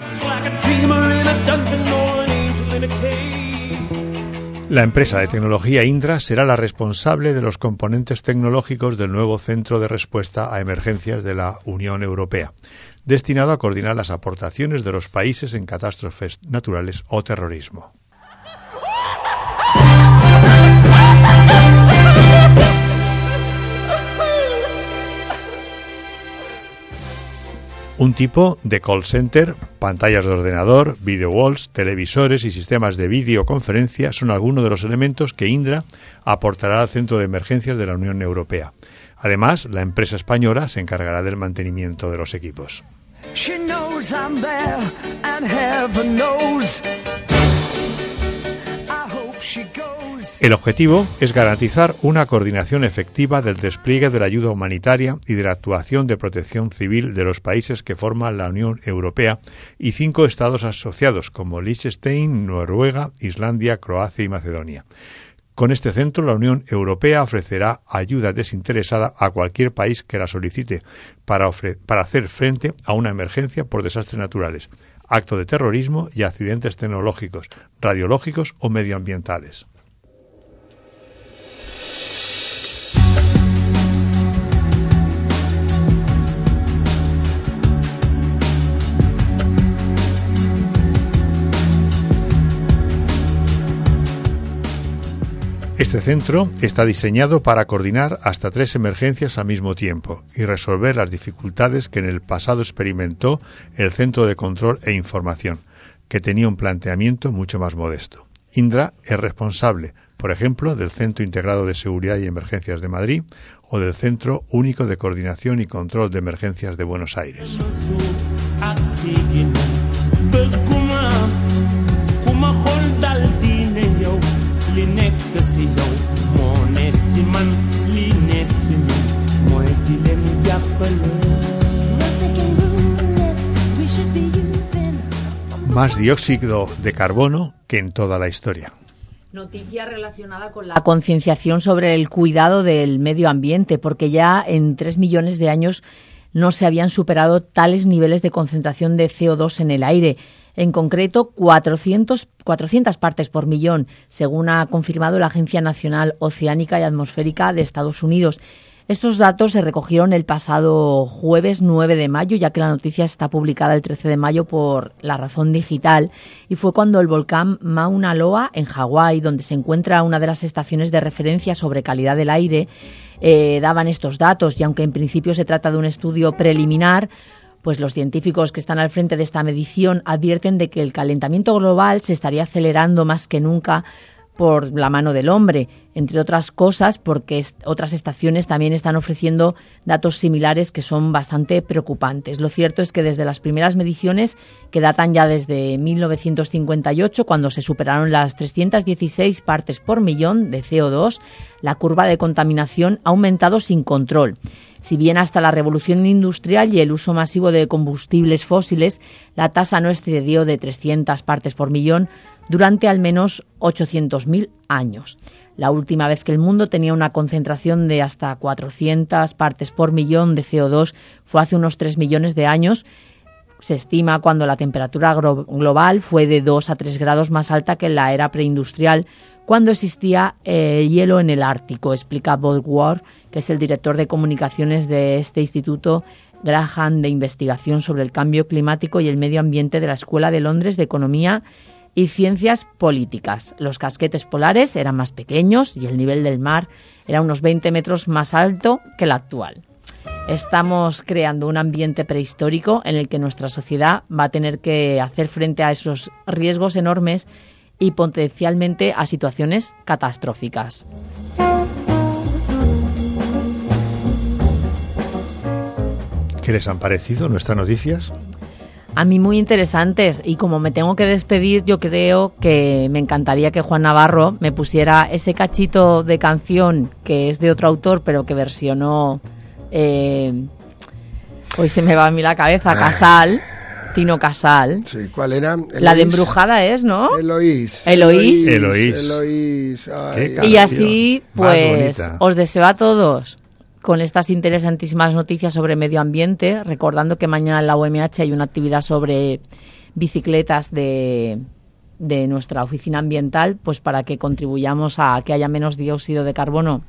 La empresa de tecnología Indra será la responsable de los componentes tecnológicos del nuevo centro de respuesta a emergencias de la Unión Europea, destinado a coordinar las aportaciones de los países en catástrofes naturales o terrorismo. Un tipo de call center, pantallas de ordenador, video walls, televisores y sistemas de videoconferencia son algunos de los elementos que Indra aportará al Centro de Emergencias de la Unión Europea. Además, la empresa española se encargará del mantenimiento de los equipos. El objetivo es garantizar una coordinación efectiva del despliegue de la ayuda humanitaria y de la actuación de protección civil de los países que forman la Unión Europea y cinco estados asociados como Liechtenstein, Noruega, Islandia, Croacia y Macedonia. Con este centro, la Unión Europea ofrecerá ayuda desinteresada a cualquier país que la solicite para, ofre- para hacer frente a una emergencia por desastres naturales, acto de terrorismo y accidentes tecnológicos, radiológicos o medioambientales. Este centro está diseñado para coordinar hasta tres emergencias al mismo tiempo y resolver las dificultades que en el pasado experimentó el Centro de Control e Información, que tenía un planteamiento mucho más modesto. Indra es responsable, por ejemplo, del Centro Integrado de Seguridad y Emergencias de Madrid o del Centro Único de Coordinación y Control de Emergencias de Buenos Aires. Más dióxido de carbono que en toda la historia. Noticia relacionada con la concienciación sobre el cuidado del medio ambiente, porque ya en tres millones de años no se habían superado tales niveles de concentración de C O dos en el aire. En concreto, cuatrocientas partes por millón, según ha confirmado la Agencia Nacional Oceánica y Atmosférica de Estados Unidos. Estos datos se recogieron el pasado jueves nueve de mayo, ya que la noticia está publicada el trece de mayo por La Razón Digital, y fue cuando el volcán Mauna Loa, en Hawái, donde se encuentra una de las estaciones de referencia sobre calidad del aire, eh, daban estos datos, y aunque en principio se trata de un estudio preliminar, pues los científicos que están al frente de esta medición advierten de que el calentamiento global se estaría acelerando más que nunca por la mano del hombre, entre otras cosas porque est- otras estaciones también están ofreciendo datos similares que son bastante preocupantes. Lo cierto es que desde las primeras mediciones, que datan ya desde mil novecientos cincuenta y ocho, cuando se superaron las trescientas dieciséis partes por millón de C O dos, la curva de contaminación ha aumentado sin control. Si bien hasta la revolución industrial y el uso masivo de combustibles fósiles, la tasa no excedió de trescientas partes por millón durante al menos ochocientos mil años. La última vez que el mundo tenía una concentración de hasta cuatrocientas partes por millón de C O dos fue hace unos tres millones de años. Se estima cuando la temperatura gro- global fue de dos a tres grados más alta que en la era preindustrial, cuando existía eh, hielo en el Ártico, explica Bob Ward, que es el director de comunicaciones de este Instituto Graham de Investigación sobre el Cambio Climático y el Medio Ambiente de la Escuela de Londres de Economía y Ciencias Políticas. Los casquetes polares eran más pequeños y el nivel del mar era unos veinte metros más alto que el actual. Estamos creando un ambiente prehistórico en el que nuestra sociedad va a tener que hacer frente a esos riesgos enormes y potencialmente a situaciones catastróficas. ¿Qué les han parecido nuestras noticias? A mí muy interesantes, y como me tengo que despedir, yo creo que me encantaría que Juan Navarro me pusiera ese cachito de canción que es de otro autor pero que versionó, eh, hoy se me va a mí la cabeza, Casal, Tino Casal. Sí, ¿cuál era? Eloís. La de Embrujada es, ¿no? Eloís. Eloís. Eloís. Eloís. Ay, Qué Y así, más pues, bonita. os deseo a todos con estas interesantísimas noticias sobre medio ambiente, recordando que mañana en la U M H hay una actividad sobre bicicletas de, de nuestra oficina ambiental, pues para que contribuyamos a que haya menos dióxido de carbono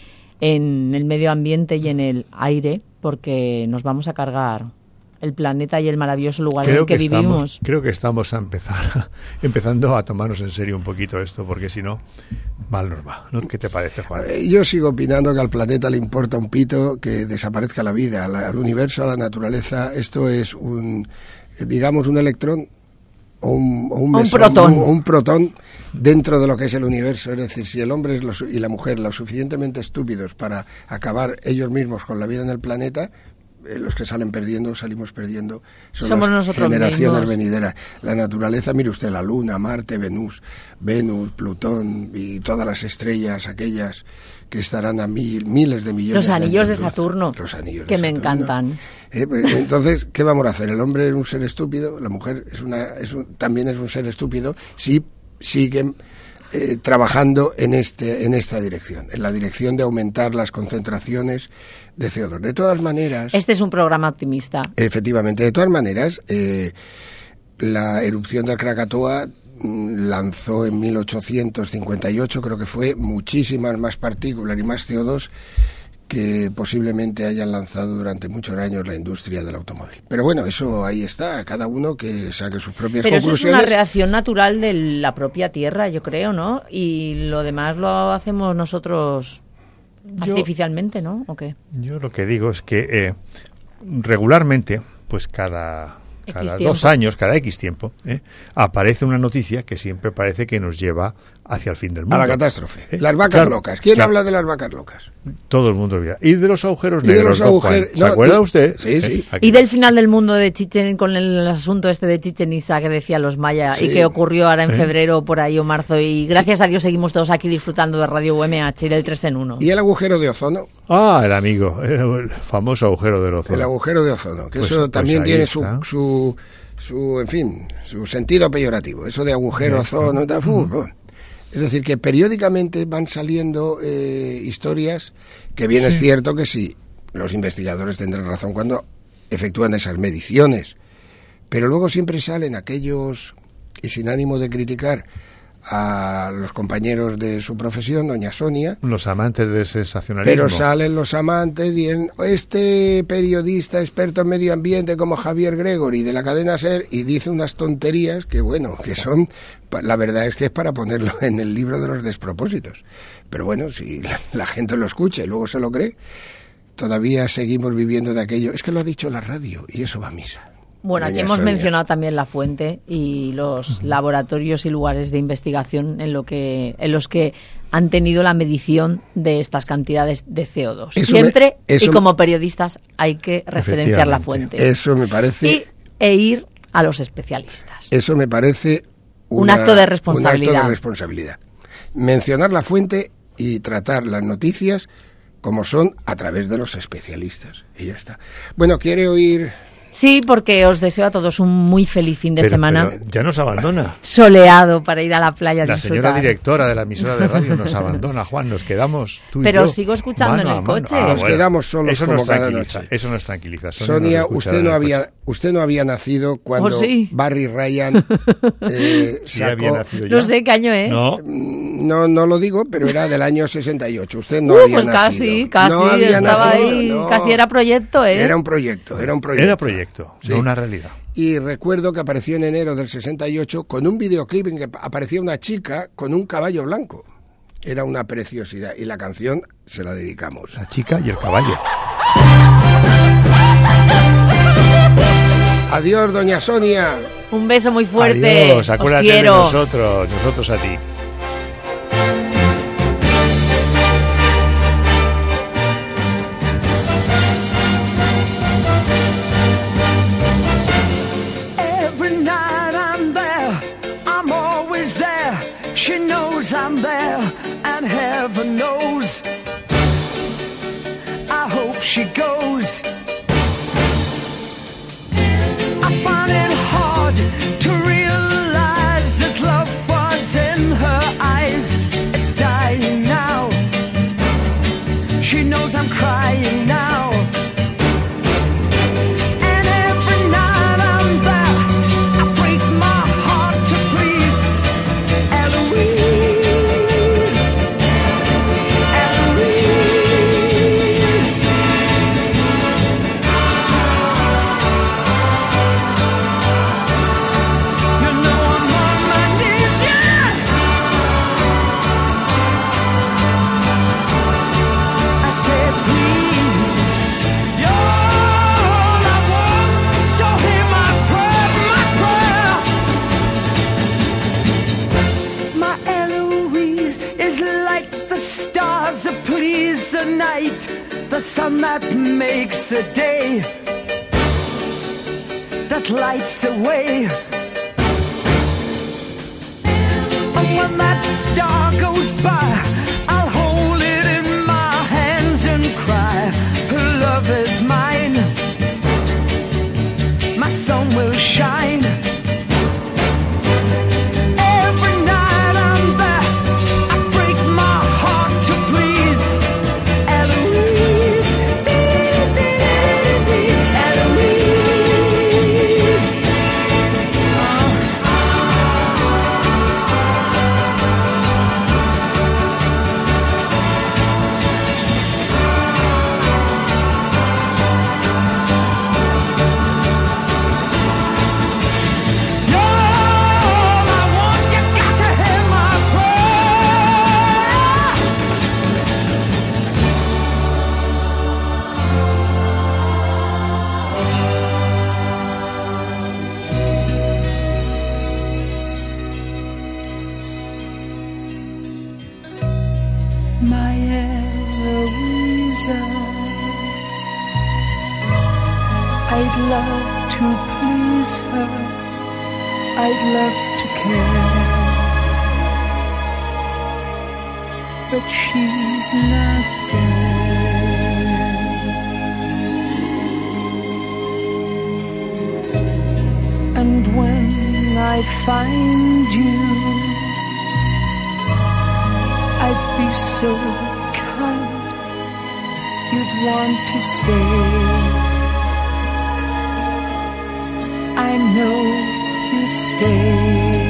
en el medio ambiente y en el aire, porque nos vamos a cargar el planeta y el maravilloso lugar en el que, que estamos, vivimos. creo que estamos a empezar empezando a tomarnos en serio un poquito esto, porque si no, mal nos va, ¿no? ¿Qué te parece, Juan? Eh, Yo sigo opinando que al planeta le importa un pito que desaparezca la vida, al, al universo, a la naturaleza. Esto es un, digamos, un electrón o un, o un, Un mesón, protón. un, un protón dentro de lo que es el universo. Es decir, si el hombre es lo su- y la mujer lo suficientemente estúpidos para acabar ellos mismos con la vida en el planeta, eh, los que salen perdiendo, salimos perdiendo, son Somos las nosotros generaciones mismos. venideras. La naturaleza, mire usted, la Luna, Marte, Venus, Venus, Plutón y todas las estrellas, aquellas que estarán a mil, miles de millones Los de anillos años de luz. Saturno, Los anillos que de me Saturno. encantan. Eh, pues, entonces, ¿qué vamos a hacer? El hombre es un ser estúpido, la mujer es una, es un- también es un ser estúpido si siguen eh, trabajando en este, en esta dirección, en la dirección de aumentar las concentraciones de C O dos. De todas maneras, Este es un programa optimista. efectivamente, de todas maneras, eh, la erupción del Krakatoa mm, lanzó en mil ochocientos cincuenta y ocho, creo que fue, muchísimas más partículas y más C O dos que posiblemente hayan lanzado durante muchos años la industria del automóvil. Pero bueno, eso ahí está, cada uno que saque sus propias Pero eso es conclusiones. una reacción natural de la propia Tierra, yo creo, ¿no? Y lo demás lo hacemos nosotros Yo- artificialmente, ¿no? ¿O qué? Yo lo que digo es que eh, regularmente, pues cada, X cada tiempo. dos años, cada X tiempo, eh, aparece una noticia que siempre parece que nos lleva hacia el fin del mundo. A la catástrofe. Eh, Las vacas claro, locas. ¿Quién claro. habla de las vacas locas? Todo el mundo olvida. Y de los agujeros Y de negros, los ¿no, Juan? agujeros- ¿Se no, acuerda tú- usted? Sí, sí. Aquí. Y del final del mundo de Chichen, con el asunto este de Chichen Itza que decían los mayas Sí. y que ocurrió ahora en ¿Eh? febrero por ahí o marzo, y gracias a Dios seguimos todos aquí disfrutando de Radio U M H y del tres en uno. ¿Y el agujero de ozono? Ah, el amigo, el famoso agujero del ozono. El agujero de ozono, que Pues- eso pues también ahí tiene su, está. su, su, en fin, su sentido peyorativo. Eso de agujero, Ya está. ozono, tal, fu, fu. Es decir, que periódicamente van saliendo eh, historias que bien es cierto que sí, los investigadores tendrán razón cuando efectúan esas mediciones, pero luego siempre salen aquellos, y sin ánimo de criticar a los compañeros de su profesión, doña Sonia, Los amantes del sensacionalismo. pero salen los amantes y en este periodista experto en medio ambiente como Javier Gregory de la cadena SER y dice unas tonterías que bueno, que son, la verdad es que es para ponerlo en el libro de los despropósitos. Pero bueno, si la, la gente lo escucha y luego se lo cree, todavía seguimos viviendo de aquello. Es que lo ha dicho la radio y eso va a misa. Bueno, aquí Doña hemos Sonia. mencionado también la fuente y los laboratorios y lugares de investigación en lo que en los que han tenido la medición de estas cantidades de C O dos. Eso Siempre, me- eso y me- como periodistas, hay que referenciar la Efectivamente. fuente. Eso me parece... Y, e ir a los especialistas. Eso me parece Un una- acto de responsabilidad. Un acto de responsabilidad. Mencionar la fuente y tratar las noticias como son a través de los especialistas. Y ya está. Bueno, ¿quiere oír? Sí, porque os deseo a todos un muy feliz fin de Pero- semana. pero ya nos abandona. Soleado para ir a la playa a La disfrutar. señora directora de la emisora de radio nos abandona, Juan. Nos quedamos tú y Pero yo, sigo escuchando mano en a el mano. coche. Ah, Nos bueno. quedamos solos Eso como nos cada tranquiliza. noche. Eso nos tranquiliza. Sonia, Sonia, nos escucha usted en no el había coche. usted no había nacido cuando Oh, sí. Barry Ryan eh, Sí, sacó... había nacido ya. No sé qué año es. No, No, no lo digo, pero era del año sesenta y ocho. Usted no Uh, había pues nacido. casi, casi, No había estaba nacido, ahí, no. casi era proyecto, ¿eh? Era un proyecto, era un proyecto. era proyecto, Sí. no una realidad. Y recuerdo que apareció en enero del sesenta y ocho con un videoclip en que aparecía una chica con un caballo blanco. Era una preciosidad y la canción se la dedicamos. La chica y el caballo. Adiós, doña Sonia. Un beso muy fuerte. Adiós, acuérdate Os de quiero. nosotros, nosotros a ti. Every night I'm there, I'm always there. She knows I'm there, and heaven knows. I hope she goes. I find it hard to realize that love was in her eyes. It's dying now. She knows I'm crying now. And every night I'm there, I break my heart to please Eloise, Eloise. You know I'm on my knees, yeah. I said, please, you're all I want, so hear my prayer, my prayer. My Eloise is like the stars that please the night, the sun that makes the day, that lights the way. And when that star goes by, I'll hold it in my hands and cry, her love is mine, my sun will shine. Every night I'm there, I break my heart to please Eloise, Eloise. You're all I want, you got to hear my prayer. My Eloisa, I'd love to please her, I'd love to care, but she's not there. And when I find you, I'd be so kind, you'd want to stay. I know you'd stay.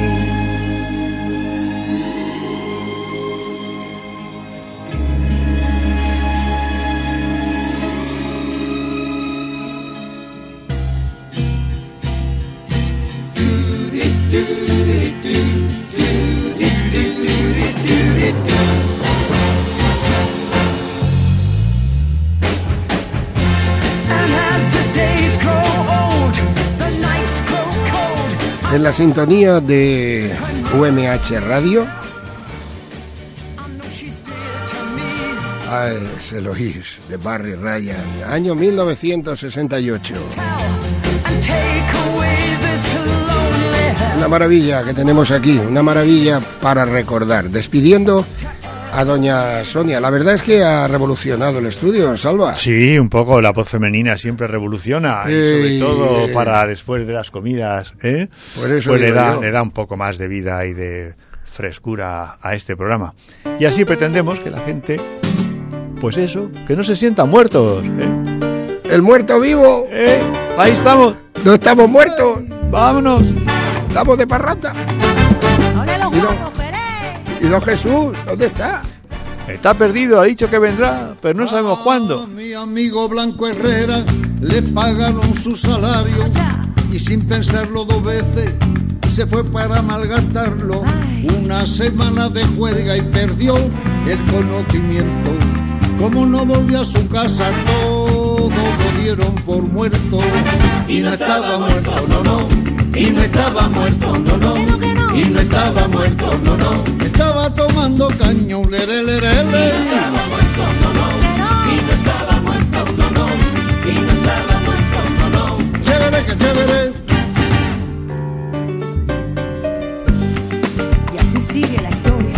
And as the days grow old, the night en la sintonía de U M H Radio. Ah, es Eloís de Barry Ryan, año mil novecientos sesenta y ocho. Una maravilla que tenemos aquí, una maravilla para recordar. Despidiendo a doña Sonia. La verdad es que ha revolucionado el estudio, Salva. Sí, un poco, la voz femenina siempre revoluciona, y sobre todo para después de las comidas, ¿eh? Por eso pues le da, yo. le da un poco más de vida y de frescura a este programa. Y así pretendemos que la gente, pues eso, que no se sientan muertos, ¿eh? El muerto vivo. ¿Eh? Ahí estamos. No estamos muertos. Vámonos. Estamos de parranda. los ¿Y don, ¿Y don Jesús? ¿Dónde está? Está perdido, ha dicho que vendrá, pero no sabemos cuándo. Mi amigo Blanco Herrera le pagaron su salario y sin pensarlo dos veces se fue para malgastarlo. Una semana de juerga y perdió el conocimiento. Como no volvió a su casa, todo lo dieron por muerto. Y no estaba muerto, no, no. Y no estaba muerto, no, no. Y no estaba muerto, no, no. Estaba tomando caño, lere, lere, lere. Y no estaba muerto, no, no. Y no estaba muerto, no, no. Y no estaba muerto, no, no. Chévere, que chévere. Y así sigue la historia.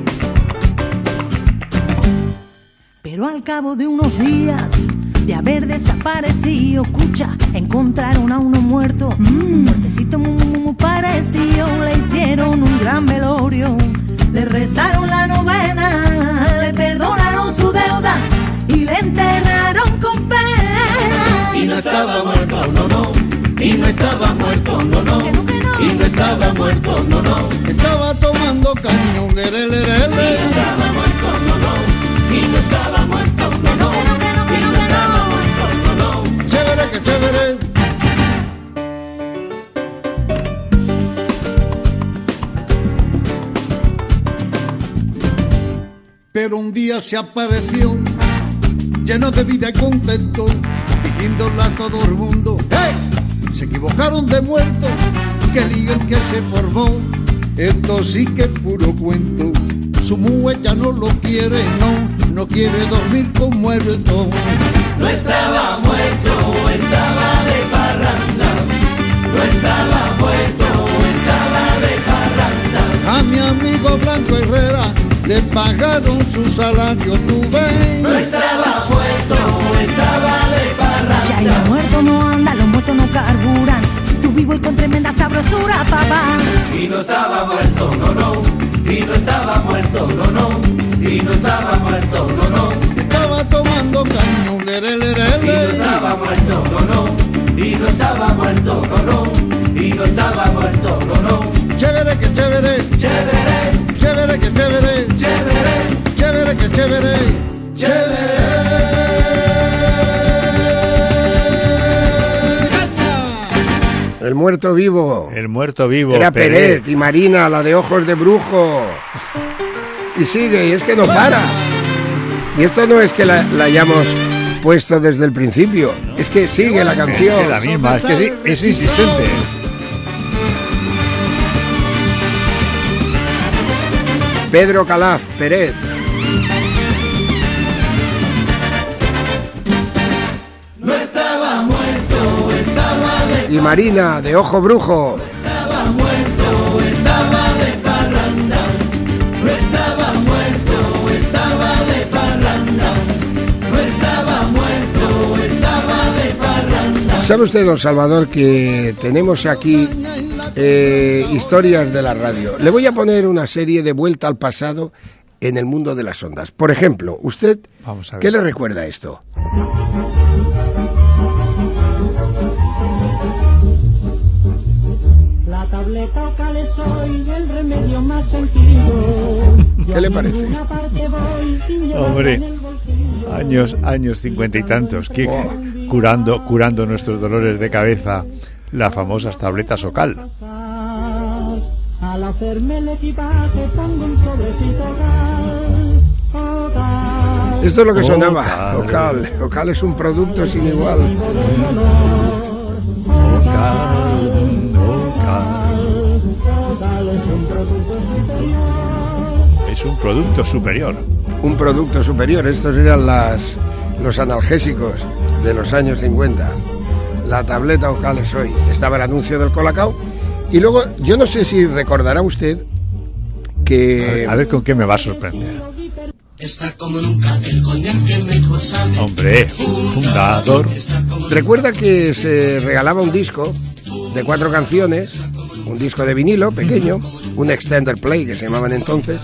Pero al cabo de unos días de haber desaparecido, escucha, encontraron a uno muerto, mm, muertecito muy, muy, muy parecido. Le hicieron un gran velorio, le rezaron la novena, le perdonaron su deuda y le enterraron con pena. Y no estaba muerto, no, no. Y no estaba muerto, no, no. Y no estaba muerto, no, no. Estaba tomando caño, lere, lere, lere. Y no estaba muerto, no, no. Y no estaba muerto, no, no. Y no estaba muerto, no, no. Chévere, que chévere. Pero un día se apareció, lleno de vida y contento, diciéndole a todo el mundo: ¡hey! Se equivocaron de muerto, que lío el que se formó. Esto sí que es puro cuento. Su mujer ya no lo quiere, no, no quiere dormir con muerto. No estaba muerto, estaba de parranda. No estaba muerto, estaba de parranda. A mi amigo Blanco Herrera le pagaron su salario, tú ves. No estaba muerto, estaba de parranda. Ya el muerto no anda, los muertos no carburan. Tú vivo y con tremenda sabrosura, papá. Y no estaba muerto, no, no. Y no estaba muerto, no, no. Y no estaba muerto, no, no. Estaba tomando caño, lere, lere, lere. Y no estaba muerto, no, no. Y no estaba muerto, no, no. Y no estaba muerto, no, no. Chévere, que chévere. Chévere. Chévere, que chévere. Chévere. Chévere, que chévere. Chévere. El muerto vivo. El muerto vivo. Era Peret. Y Marina, la de ojos de brujo. Y sigue, y es que no para. Y esto no es que la, la hayamos puesto desde el principio, es que sigue la canción. Es que la misma, es que sí, es insistente. Pedro Calaf, Peret. No estaba muerto, estaba de... Y Marina, de ojo brujo. Estaba muerto, estaba de parranda. No estaba muerto, estaba de parranda. No estaba muerto, estaba de parranda. ¿Sabe usted, don Salvador, que tenemos aquí eh, historias de la radio? Le voy a poner una serie de Vuelta al pasado en el mundo de las ondas. Por ejemplo, ¿usted Vamos a ver. qué le recuerda esto? La tableta Ocales soy el remedio más sentido. ¿Qué le parece? Hombre, años, años cincuenta y tantos, que curando, curando nuestros dolores de cabeza, las famosas tabletas Ocal. Al hacerme el equipaje pongo un sobrecito Ocal. Ocal. Esto es lo que sonaba. Ocal. Ocal. Ocal es un producto sin igual. Ocal, Ocal. es un producto superior. Un producto superior. Estos eran las, los analgésicos de los años cincuenta. La tableta o cales hoy. Estaba el anuncio del Colacao. Y luego, yo no sé si recordará usted que... A ver, a ver con qué me va a sorprender. Está como nunca el coñac que mejor sabe. Hombre, fundador. Recuerda que se regalaba un disco de cuatro canciones, un disco de vinilo pequeño, un extender play que se llamaban entonces.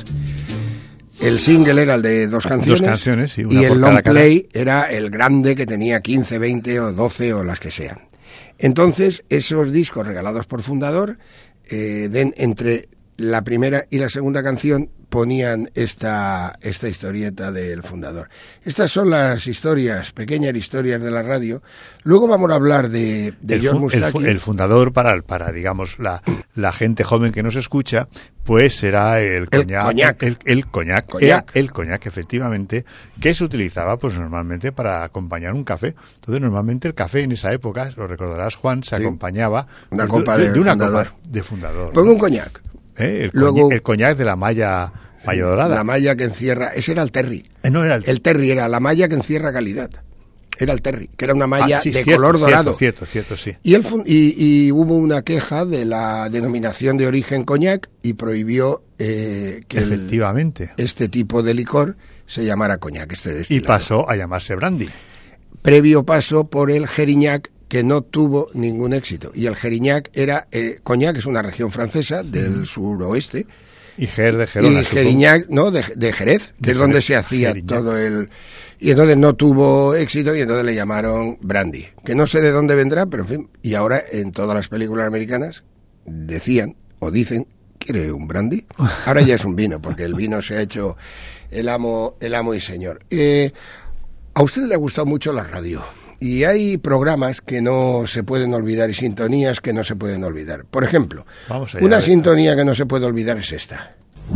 El single era el de dos canciones, dos canciones sí, una y el long cara. play era el grande que tenía quince, veinte o doce o las que sean. Entonces, esos discos regalados por Fundador, eh, de, entre la primera y la segunda canción ponían esta, esta historieta del Fundador. Estas son las historias, pequeñas historias de la radio. Luego vamos a hablar de, de el, George fu Mustaki. El, el Fundador, para, para digamos, la, la gente joven que nos escucha, pues será el coñac. El coñac. El, el coñac, coñac. Era el coñac, efectivamente, que se utilizaba pues normalmente para acompañar un café. Entonces, normalmente el café en esa época, lo recordarás, Juan, se sí. acompañaba una pues, copa de, de, de una fundador. copa de Fundador. Pongo un coñac. ¿Eh? El, Luego, coñac, el coñac de la malla, malla dorada. La malla que encierra... Ese era el Terry. Eh, no era el... el Terry era la malla que encierra calidad. Era el Terry, que era una malla ah, sí, de cierto, color dorado. Cierto, cierto, cierto, sí. Y, el, y, y hubo una queja de la denominación de origen coñac y prohibió eh, que efectivamente el, este tipo de licor se llamara coñac. Este destilado. Y pasó a llamarse brandy. Previo paso por el Gerignac, que no tuvo ningún éxito. Y el Gerignac era... Eh, Cognac es una región francesa del mm. suroeste. Y Jerez de Gerona. Y Gerignac, no, de, de Jerez, que de es donde Jerez, se hacía Gerignac. todo el... Y entonces no tuvo éxito y entonces le llamaron brandy. Que no sé de dónde vendrá, pero en fin. Y ahora en todas las películas americanas decían o dicen, ¿quiere un brandy? Ahora ya es un vino, porque el vino se ha hecho el amo, el amo y señor. Eh, a usted le ha gustado mucho la radio. Y hay programas que no se pueden olvidar y sintonías que no se pueden olvidar. Por ejemplo, Vamos allá, una sintonía que no se puede olvidar es esta.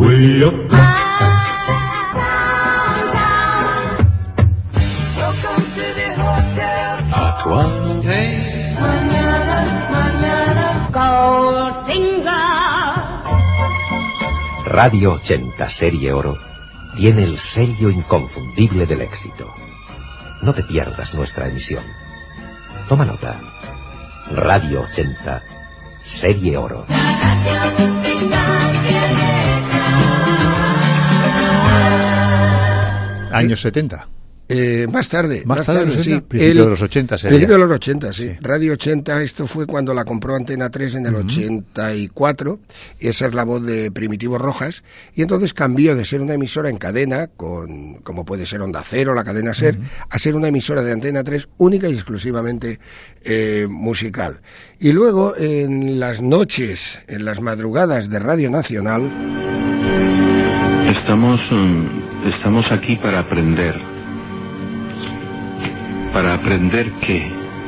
Radio ochenta Serie Oro tiene el sello inconfundible del éxito. No te pierdas nuestra emisión. Toma nota. Radio ochenta, Serie Oro. Años setenta. Eh, más tarde. Más, más tarde, tarde, sí. Principio de los ochenta sería. Principio de los ochenta, sí. sí. Radio ochenta, esto fue cuando la compró Antena tres en el uh-huh. ochenta y cuatro. Y esa es la voz de Primitivo Rojas. Y entonces cambió de ser una emisora en cadena, con como puede ser Onda Cero, la cadena SER, uh-huh. a ser una emisora de Antena tres única y exclusivamente eh, musical. Y luego, en las noches, en las madrugadas de Radio Nacional... Estamos, um, estamos aquí para aprender. ¿Para aprender qué?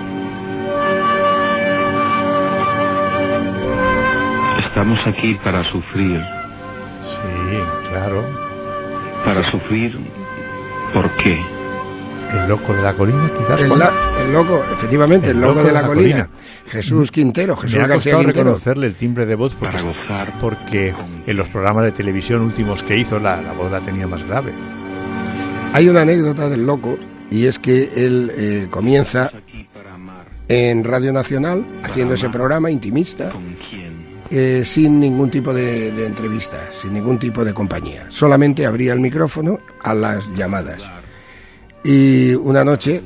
Estamos aquí para sufrir. Sí, claro. Para sufrir, ¿por qué? El loco de la colina, quizás. El, la, el loco, efectivamente, el, el loco, loco de la, de la colina. colina. Jesús Quintero, Jesús Me ha García costado Quintero. reconocerle el timbre de voz porque, porque en los programas de televisión últimos que hizo la, la voz la tenía más grave. Hay una anécdota del loco y es que él eh, comienza en Radio Nacional haciendo ese programa intimista eh, sin ningún tipo de, de entrevista, sin ningún tipo de compañía. Solamente abría el micrófono a las llamadas. Y una noche,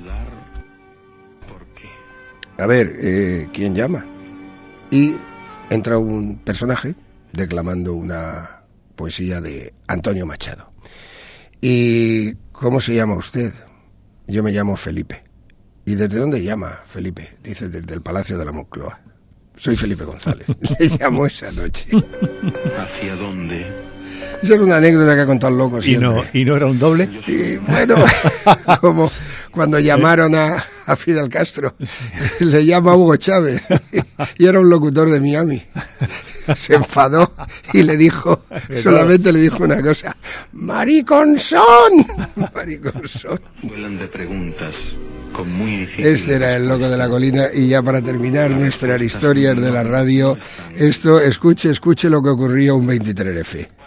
a ver, eh, ¿quién llama? Y entra un personaje declamando una poesía de Antonio Machado. ¿Y cómo se llama usted? Yo me llamo Felipe. ¿Y desde dónde llama Felipe? Dice, desde el Palacio de la Moncloa. Soy Felipe González. Le llamó esa noche. ¿Hacia dónde? Esa es una anécdota que ha contado el loco siempre. ¿Y no, ¿Y no era un doble? Y bueno, como cuando llamaron a, a Fidel Castro, le llama Hugo Chávez, y era un locutor de Miami. Se enfadó y le dijo, solamente le dijo una cosa: ¡Mariconzón! ¡Mariconzón! Vuelan de preguntas con muy difícil. Este era el loco de la colina. Y ya para terminar nuestras historias de la radio, esto, escuche, escuche lo que ocurría un veintitrés F.